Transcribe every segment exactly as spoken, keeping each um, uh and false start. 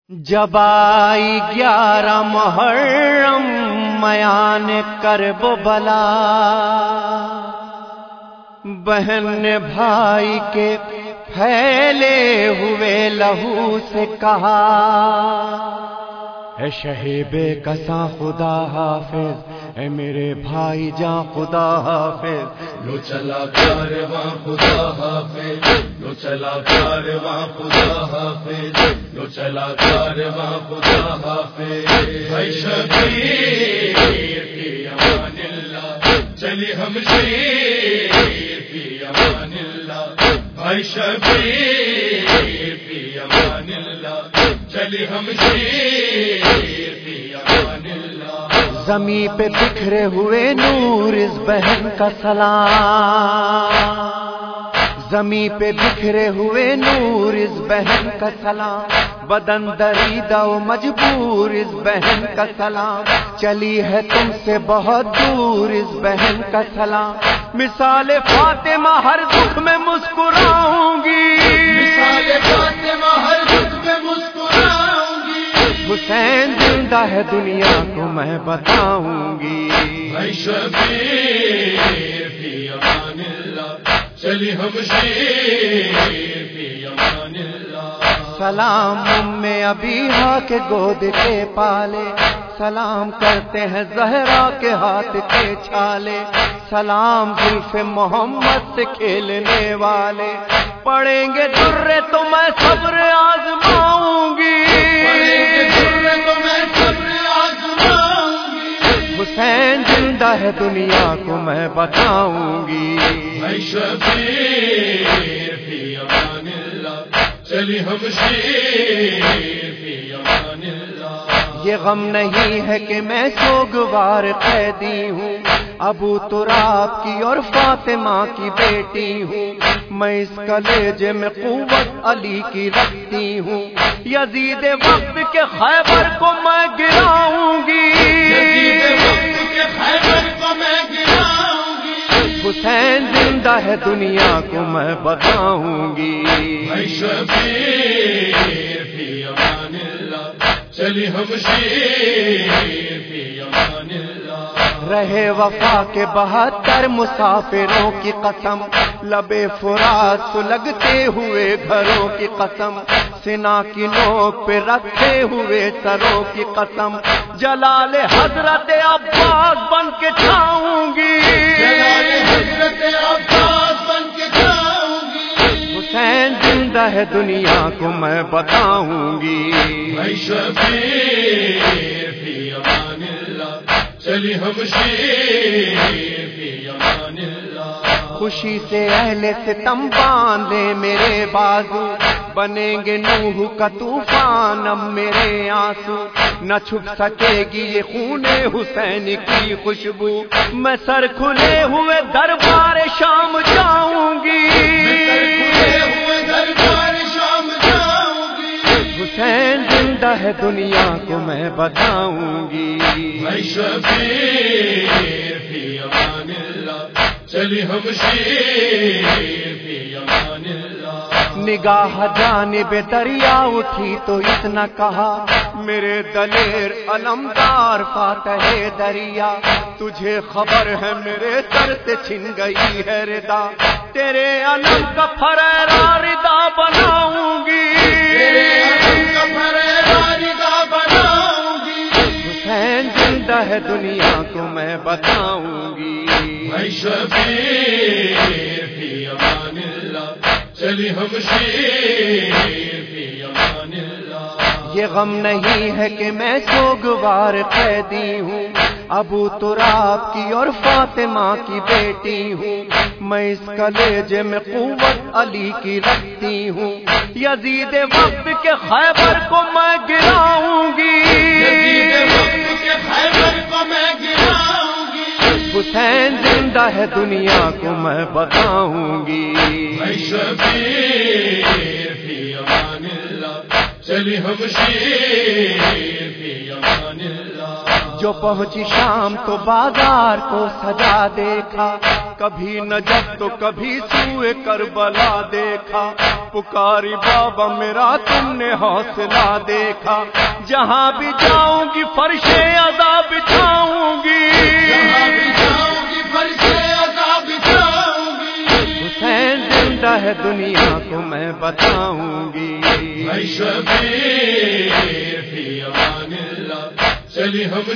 جب آئی گیارہ محرم میان کرب و بلا، بہن نے بھائی کے پھیلے ہوئے لہو سے کہا، اے شہیب کساں خدا حافظ، اے میرے بھائی جان خدا حافظ، لو چلا کارواں خدا حافظ، لو چلا کارواں خدا حافظ، لو چلا کارواں خدا حافظ، بھائی شبیر فی امان اللہ، چلی ہم شیر فی امان اللہ، بھائی شبیر فی امان اللہ، چلی ہم شیر فی امان اللہ۔ زمین پہ بکھرے ہوئے نور اس بہن کا سلام، زمین پہ بکھرے ہوئے نور اس بہن کا سلام، بدن دریدہ و مجبور اس بہن کا سلام، چلی ہے تم سے بہت دور اس بہن کا سلام، مثال فاطمہ ہر دکھ میں مسکراؤں گی، مثال فاطمہ ہر دکھ میں مسکراؤں گی، حسین زندہ ہے دنیا کو میں بتاؤں گی، بھائی شبیر فی امان اللہ، چلی ہم شیر فی امان اللہ۔ سلام ام ابیہا کے گود کے پالے، سلام کرتے ہیں زہرا کے ہاتھ کے چھالے، سلام زلف محمد سے کھیلنے والے، پڑھیں گے درے تو میں صبر آزماؤں گی، پڑھیں گے درے تو میں صبر آزماؤں گی، حسین زندہ ہے دنیا کو میں بتاؤں گی، بھائی شبیر فی امان اللہ، چلی ہم شیر فی امان اللہ۔ یہ غم نہیں ہے کہ میں سوگوار قیدی ہوں، ابو تراب کی اور فاطمہ کی بیٹی ہوں، میں اس کلیجے میں قوت علی کی رکھتی ہوں، یزید وقت کے خیبر کو میں گراؤں گی، یزید وقت کے خیبر کو میں گراؤں گی، حسین زندہ ہے دنیا کو میں بتاؤں گی، بھائی شبیر فی امان اللہ، چلی ہم شیر فی امان اللہ۔ رہے وفا کے بہتر مسافروں کی قسم، لبے فرات سلگتے ہوئے گھروں کی قسم، سنا کی نوک پہ رکھے ہوئے سروں کی قسم، جلال حضرت عباس بن کے چھاؤں گی، جلال حضرت عباس بن کے چھاؤں گی، حسین زندہ ہے دنیا کو میں بتاؤں گی، بھائی شبیر فی امان اللہ، چلی ہم شیر فی امان اللہ۔ خوشی سے اہل ستم باندھے میرے بازو، بنیں گے نوح کا طوفان اب میرے آنسو، نہ چھپ سکے گی یہ خون حسین کی خوشبو، میں سر کھلے ہوئے دربار شام جاؤں گی، میں سر کھلے ہوئے دربار شام جاؤں گی، حسین زندہ ہے دنیا کو میں بتاؤں گی، بھائی شبیر فی امان اللہ، چلی ہم شیر فی امان اللہ۔ نگاہ جانب دریا اٹھی تو اتنا کہا، میرے دلیر علمدار فاتح دریا، تجھے خبر ہے میرے سر سے چھن گئی ہے ردا، تیرے علم کا پھریرا ردا بناؤں گی، تیرے علم کا پھریرا ردا بناؤں گی، حسین زندہ ہے دنیا کو میں بتاؤں گی، بھائی شبیر فی امان اللہ، چلی ہم شیر فی امان اللہ۔ یہ غم نہیں ہے کہ میں سوگوار قیدی ہوں، ابو تراب کی اور فاطمہ کی بیٹی ہوں، میں اس کلیجے میں قوت علی کی رکھتی ہوں، یزید وقت کے خیبر کو میں گراؤں گی، یزید وقت کے خیبر کو میں گراؤں گی، حسین زندہ ہے دنیا کو میں بتاؤں گی، بھائی شبیر فی امان اللہ، چلی ہم شیر فی امان اللہ۔ جو پہنچی شام تو بازار کو سجا دیکھا، کبھی نجف تو کبھی سوئے کربلا دیکھا، پکاری بابا میرا تم نے حوصلہ دیکھا، جہاں بھی جاؤں گی فرش عذاب بچھاؤں گی، جہاں بھی جاؤں گی فرش عذاب بچھاؤں گی، حسین زندہ ہے دنیا کو میں بتاؤں گی، اے شبیر فی امان اللہ، چلی ہم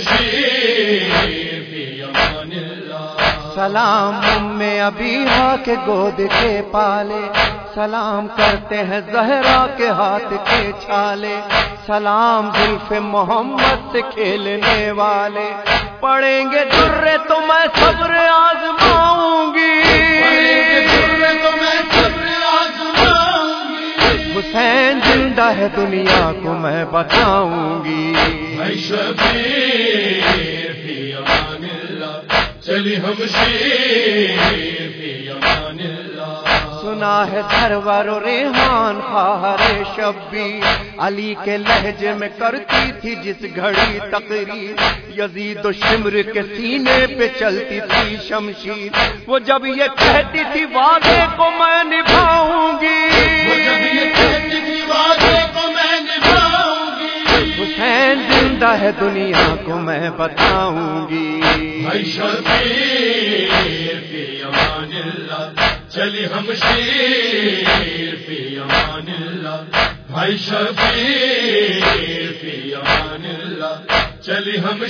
شیر فی امان اللہ۔ سلام ام ابیہا کے گود کے پالے، سلام کرتے ہیں زہرا کے ہاتھ کے چھالے، سلام زلف محمد سے کھیلنے والے، پڑیں گے درے تو میں صبر آزماؤں گی، پڑیں گے درے تو میں صبر آزماؤں گی، حسین زندہ ہے دنیا کو میں بتاؤں گی، اے شبیر فی امان اللہ، چلی ہم شیر فی امان اللہ۔ سنا ہے سرور و ریحان خواہر شبیر، علی کے لہجے میں کرتی تھی جس گھڑی تقریر، یزید و شمر کے سینے پہ چلتی تھی شمشیر، وہ جب یہ کہتی تھی وعدے کو میں نبھاؤں گی، وہ جب یہ کہتی تھی وعدے کو میں نبھاؤں گی، حسین زندہ ہے دنیا کو میں بتاؤں گی، اے شبیر فی امان اللہ، چلی ہم شیر فی امان اللہ، اے شبیر فی امان اللہ، چلی ہم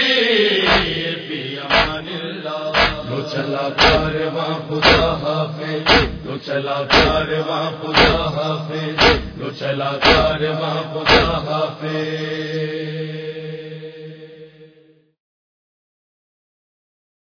شیر فی امان اللہ۔ لو چلا کارواں خدا حافظ، لو چلا کارواں خدا حافظ، لو چلا کارواں خدا حافظ۔